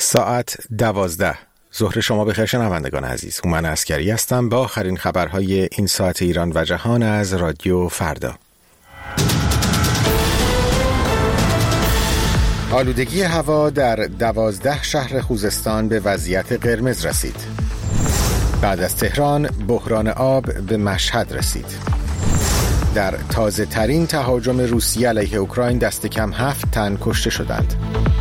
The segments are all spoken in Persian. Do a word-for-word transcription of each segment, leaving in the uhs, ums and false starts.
ساعت دوازده. ظهر شما بخیر شنوندگان عزیز. هومن عسکری هستم با آخرین خبرهای این ساعت ایران و جهان از رادیو فردا. آلودگی هوا در دوازده شهر خوزستان به وضعیت قرمز رسید. بعد از تهران بحران آب به مشهد رسید. در تازه ترین تهاجم روسیه علیه اوکراین دست کم هفت تن کشته شدند.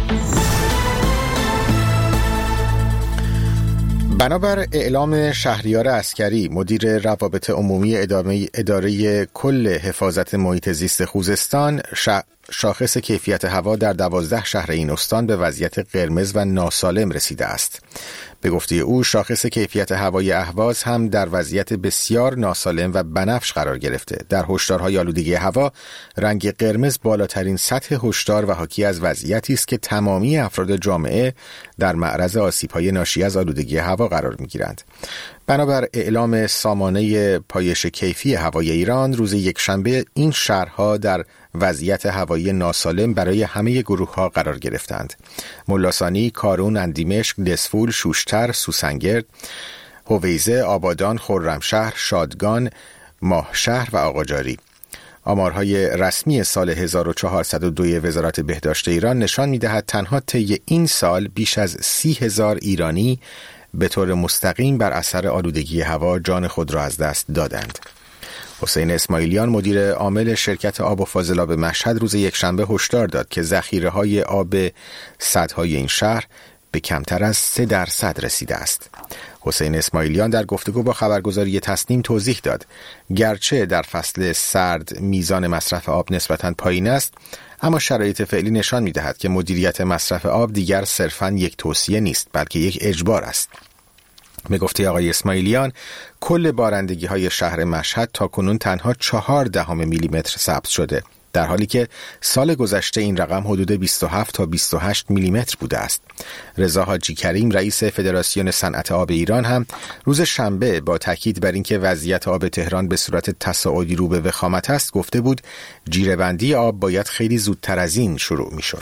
بنابر اعلام شهریار عسکری، مدیر روابط عمومی اداره کل حفاظت محیط زیست خوزستان، شاخص کیفیت هوا در دوازده شهر این استان به وضعیت قرمز و ناسالم رسیده است. به گفته او، شاخص کیفیت هوای اهواز هم در وضعیت بسیار ناسالم و بنفش قرار گرفته. در هشدارهای آلودگی هوا، رنگ قرمز بالاترین سطح هشدار و حاکی از وضعیتی است که تمامی افراد جامعه در معرض آسیب‌های ناشی از آلودگی هوا قرار می‌گیرند. بنابر اعلام سامانه پایش کیفی هوای ایران، روز یکشنبه این شهرها در وضعیت هوایی ناسالم برای همه گروه‌ها قرار گرفتند: ملاصانی، کارون، اندیمشک، دسفول، شوشتر، سوسنگرد، هویزه، آبادان، خرمشهر، شادگان، ماهشهر و آقاجاری. آمارهای رسمی سال هزار و چهارصد و دو وزارت بهداشت ایران نشان می‌دهد تنها طی این سال بیش از سی هزار ایرانی به طور مستقیم بر اثر آلودگی هوا جان خود را از دست دادند. حسین اسماعیلیان، مدیر عامل شرکت آب و فاضلاب مشهد، روز یکشنبه هشدار داد که ذخیره‌های آب سدهای این شهر به کمتر از سه درصد رسیده است. حسین اسماعیلیان در گفتگو با خبرگزاری تصنیم توضیح داد گرچه در فصل سرد میزان مصرف آب نسبتاً پایین است، اما شرایط فعلی نشان می‌دهد که مدیریت مصرف آب دیگر صرفاً یک توصیه نیست، بلکه یک اجبار است. به گفته آقای اسماعیلیان، کل بارندگی‌های شهر مشهد تاکنون تنها چهار دهم میلیمتر ثبت شده، در حالی که سال گذشته این رقم حدود بیست و هفت تا بیست و هشت میلیمتر بوده است. رضا حاجی کریم، رئیس فدراسیون صنعت آب ایران، هم روز شنبه با تاکید بر اینکه وضعیت آب تهران به صورت تصاعدی رو به وخامت است، گفته بود جیره‌بندی آب باید خیلی زودتر از این شروع می‌شد.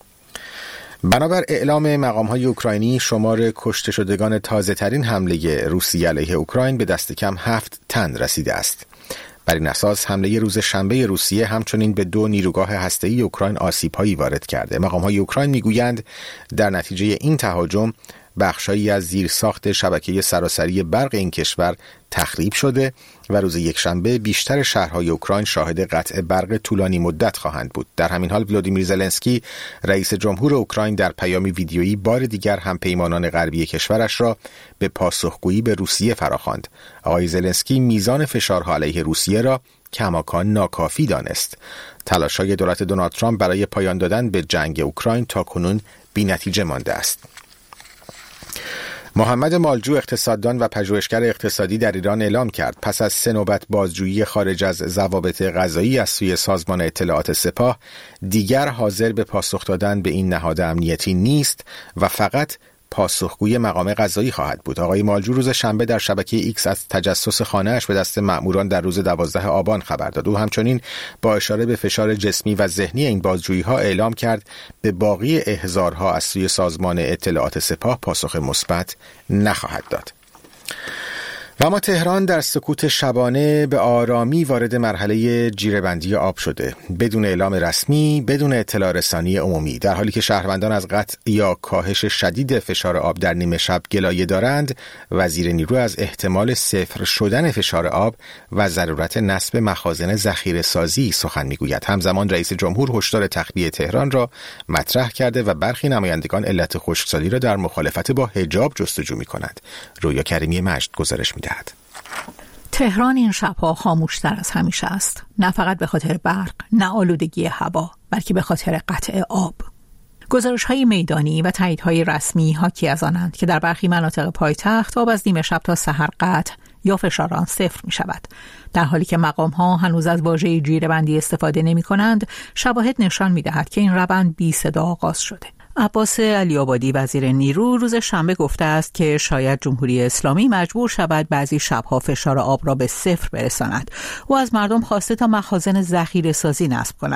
بنابر اعلام مقام‌های اوکراینی، شمار کشته شدگان تازه‌ترین حمله روسیه علیه اوکراین به دست کم هفت تن رسیده است. بر این اساس حمله روز شنبه روسیه همچنین به دو نیروگاه هسته‌ای اوکراین آسیب‌هایی وارد کرده. مقام‌های اوکراین می‌گویند در نتیجه این تهاجم بخشایی از زیرساخت شبکه سراسری برق این کشور تخریب شده و روز یکشنبه بیشتر شهرهای اوکراین شاهد قطع برق طولانی مدت خواهند بود. در همین حال ولودیمیر زلنسکی، رئیس جمهور اوکراین، در پیامی ویدیویی بار دیگر هم پیمانان غربی کشورش را به پاسخگویی به روسیه فراخواند. آقای زلنسکی میزان فشارها علیه روسیه را کماکان ناکافی دانست. تلاش‌های دولت دونالد ترامپ برای پایان دادن به جنگ اوکراین تاکنون بی‌نتیجه مانده است. محمد مالجو، اقتصاددان و پژوهشگر اقتصادی، در ایران اعلام کرد پس از سه نوبت بازجویی خارج از ضوابط قضایی از سوی سازمان اطلاعات سپاه، دیگر حاضر به پاسخ دادن به این نهاد امنیتی نیست و فقط پاسخگوی مقام قضایی خواهد بود. آقای مالجو روز شنبه در شبکه ایکس از تجسس خانه‌اش به دست مأموران در روز دوازده آبان خبر داد. او همچنین با اشاره به فشار جسمی و ذهنی این بازجویی‌ها اعلام کرد به باقی احضارها از سوی سازمان اطلاعات سپاه پاسخ مثبت نخواهد داد. و اما تهران در سکوت شبانه به آرامی وارد مرحله جیره‌بندی آب شده، بدون اعلام رسمی، بدون اطلاع رسانی عمومی. در حالی که شهروندان از قطع یا کاهش شدید فشار آب در نیمه شب گلایه دارند، وزیر نیرو از احتمال صفر شدن فشار آب و ضرورت نصب مخازن ذخیره‌سازی سخن میگوید. همزمان رئیس جمهور هشدار تخلیه تهران را مطرح کرده و برخی نمایندگان علت خشکسالی را در مخالفت با حجاب جستجو می‌کنند. رویا کریمی مجد گزارش می‌دهد. تهران این شبها خاموشتر از همیشه است، نه فقط به خاطر برق، نه آلودگی هوا، بلکه به خاطر قطع آب. گزارش‌های میدانی و تاییدهای رسمی حاکی از آنند که در برخی مناطق پایتخت آب از نیمه شب تا سحر قطع یا فشار آن صفر می شود. در حالی که مقام‌ها هنوز از واژه جیره‌بندی استفاده نمی‌کنند، شواهد نشان می‌دهد که این روند بی صدا آغاز شده. عباس علی‌آبادی، وزیر نیرو، روز شنبه گفته است که شاید جمهوری اسلامی مجبور شود بعضی شبها فشار آب را به صفر برساند و از مردم خواسته تا مخازن ذخیره‌سازی نصب کند.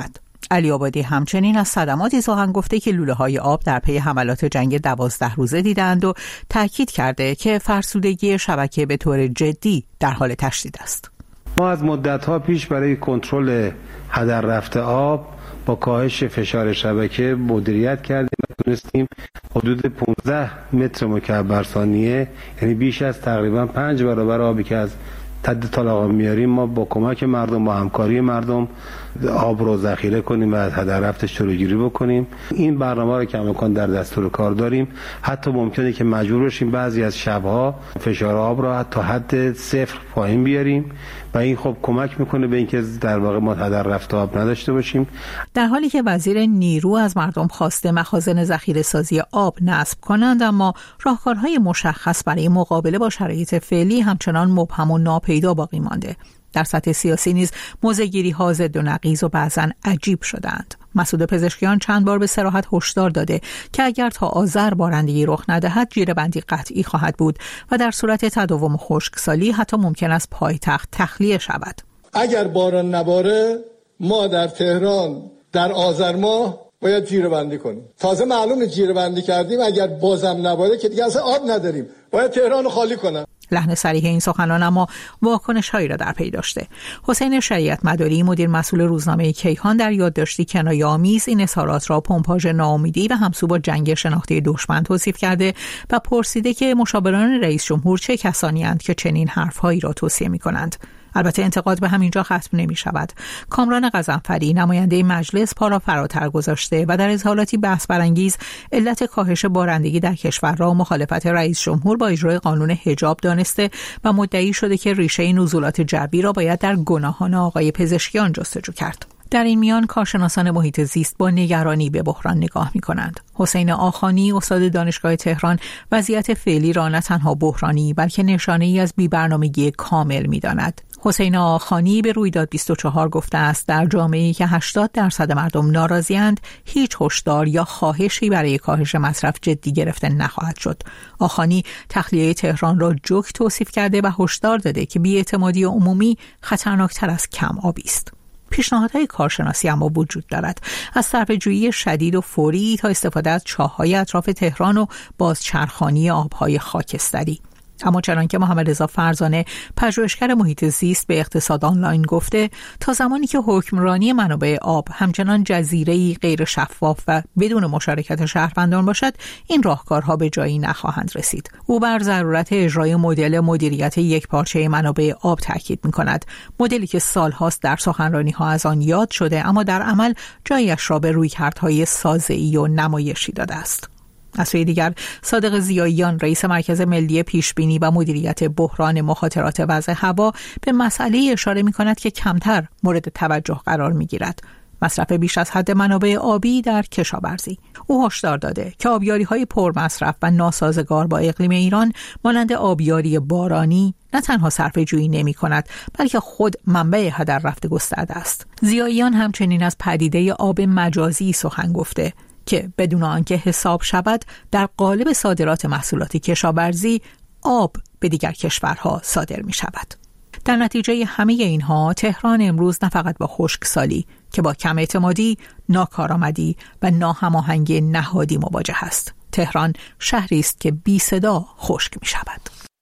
علی آبادی همچنین از صدماتی سخن گفته که لوله های آب در پی حملات جنگ دوازده روزه دیدند و تاکید کرده که فرسودگی شبکه به طور جدی در حال تشدید است. ما از مدت‌ها پیش برای کنترل هدر رفت آب با کاهش فشار شبکه مدیریت کردیم و تونستیم حدود پانزده متر مکعب بر ثانیه، یعنی بیش از تقریبا پنج برابر آبی که از تد طالاقان میاریم، ما با کمک مردم، با همکاری مردم آب رو ذخیره کنیم و از هدر رفتش جلوگیری بکنیم. این برنامه رو که امکان در دستور کار داریم. حتی ممکنه که مجبور بشیم بعضی از شبها فشار آب رو حتی حد صفر پایین بیاریم و این خب کمک میکنه به اینکه در واقع ما هدر رفت آب نداشته باشیم. در حالی که وزیر نیرو از مردم خواسته مخازن ذخیره سازی آب نصب کنند، اما راهکارهای مشخص برای مقابله با شرایط فعلی همچنان مبهم و ناپیدا باقی مانده. در سطح سیاسی نیز موضع‌گیری ها ضد و نقیض و بعضاً عجیب شدند. مسعود پزشکیان چند بار به صراحت هشدار داده که اگر تا آذر بارندگی رخ ندهد جیره‌بندی قطعی خواهد بود و در صورت تداوم خشکسالی حتی ممکن است پایتخت تخلیه شود. اگر باران نباره ما در تهران در آذر ماه باید جیره‌بندی کنیم. تازه معلومه جیره‌بندی کردیم، اگر بازم نباره که دیگه اصلا آب نداریم، باید تهران رو خالی کنن. لحن صریح این سخنان اما واکنش هایی را در پی داشته. حسین شریعت مداری، مدیر مسئول روزنامه کیهان، در یادداشتی کنایه‌آمیز این اظهارات را پمپاژ ناامیدی و همسو با جنگ شناختی دشمن توصیف کرده و پرسیده که مشاوران رئیس جمهور چه کسانی اند که چنین حرفهایی را توصیه می‌کنند. البته انتقاد به همینجا ختم نمی شود. کامران غضنفری، نماینده مجلس، پا را فراتر گذاشته و در اظهاراتی بحث برانگیز علت کاهش بارندگی در کشور را مخالفت رئیس جمهور با اجرای قانون حجاب دانسته و مدعی شده که ریشه نزولات جوی را باید در گناهان آقای پزشکیان جستجو کرد. در این میان کارشناسان محیط زیست با نگرانی به بحران نگاه می کنند. حسین آخانی، استاد دانشگاه تهران، وضعیت فعلی را نه تنها بحرانی بلکه نشانه ای از بی‌برنامگی کامل می داند. حسین آخانی به رویداد بیست و چهار گفته است در جامعه‌ای که هشتاد درصد مردم ناراضی‌اند، هیچ هشدار یا خواهشی برای کاهش مصرف جدی گرفته نخواهد شد. آخانی تخلیه تهران را جوک توصیف کرده و هشدار داده که بی‌اعتمادی عمومی خطرناکتر از کم آبی است. پیشنهادهای کارشناسی اما وجود دارد، از صرفه‌جویی شدید و فوری تا استفاده از چاه‌های اطراف تهران و بازچرخانی آب‌های خاکستری. اما چنان که محمد رضا فرزانه، پژوهشگر محیط زیست، به اقتصاد آنلاین گفته، تا زمانی که حکمرانی منابع آب همچنان جزیره‌ای غیر شفاف و بدون مشارکت شهروندان باشد، این راهکارها به جایی نخواهند رسید. او بر ضرورت اجرای مدل مدیریت یکپارچه منابع آب تاکید می‌کند، مدلی که سال‌هاست در سخنرانی‌ها از آن یاد شده اما در عمل جایش را به رویکردهای سازه‌ای و نمایشی داده است. از سوی دیگر صادق ضیاییان، رئیس مرکز ملی پیشبینی و مدیریت بحران مخاطرات وضع هوا، به مسئله اشاره می‌کند که کمتر مورد توجه قرار می‌گیرد: مصرف بیش از حد منابع آبی در کشاورزی. او هشدار داده که آبیاری‌های پرمصرف و ناسازگار با اقلیم ایران مانند آبیاری بارانی نه تنها صرفه‌جویی نمی‌کند بلکه خود منبع هدر رفت گسترده است. ضیاییان همچنین از پدیده آب مجازی سخن گفته که بدون آنکه حساب شود در قالب صادرات محصولات کشاورزی آب به دیگر کشورها صادر می شود. در نتیجه همه اینها تهران امروز نه فقط با خشکسالی که با کم اعتمادی، ناکارآمدی و ناهماهنگی نهادی مواجه است. تهران شهری است که بی صدا خشک می شود.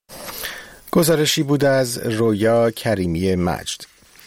گزارشی بود از رویا کریمی مجد.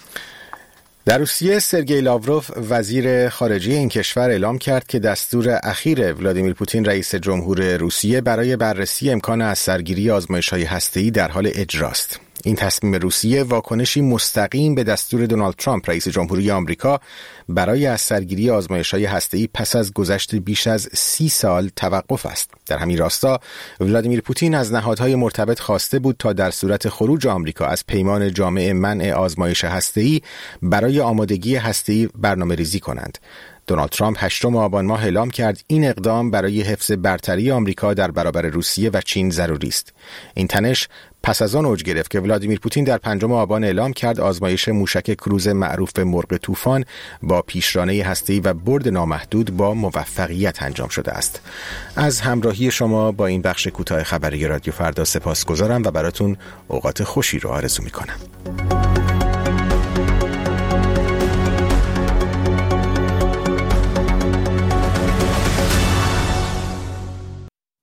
در روسیه سرگئی لاوروف، وزیر خارجه این کشور، اعلام کرد که دستور اخیر ولادیمیر پوتین رئیس جمهور روسیه برای بررسی امکان از سرگیری آزمایش‌های هسته‌ای در حال اجراست. این تصمیم روسیه واکنشی مستقیم به دستور دونالد ترامپ رئیس جمهوری آمریکا برای از سرگیری آزمایش‌های هسته‌ای پس از گذشت بیش از سی سال توقف است. در همین راستا ولادیمیر پوتین از نهادهای مرتبط خواسته بود تا در صورت خروج آمریکا از پیمان جامع منع آزمایش هسته‌ای برای آمادگی هسته‌ای برنامه‌ریزی کنند. دونالد ترامپ هشتم آبان ماه اعلام کرد این اقدام برای حفظ برتری آمریکا در برابر روسیه و چین ضروری است. این تنش پس از آن اوج گرفت که ولادیمیر پوتین در پنجم آبان اعلام کرد آزمایش موشک کروز معروف به مرغ طوفان با پیشرانه هسته‌ای و برد نامحدود با موفقیت انجام شده است. از همراهی شما با این بخش کوتاه خبری رادیو فردا سپاسگزارم و براتون اوقات خوشی رو آرزو می‌کنم.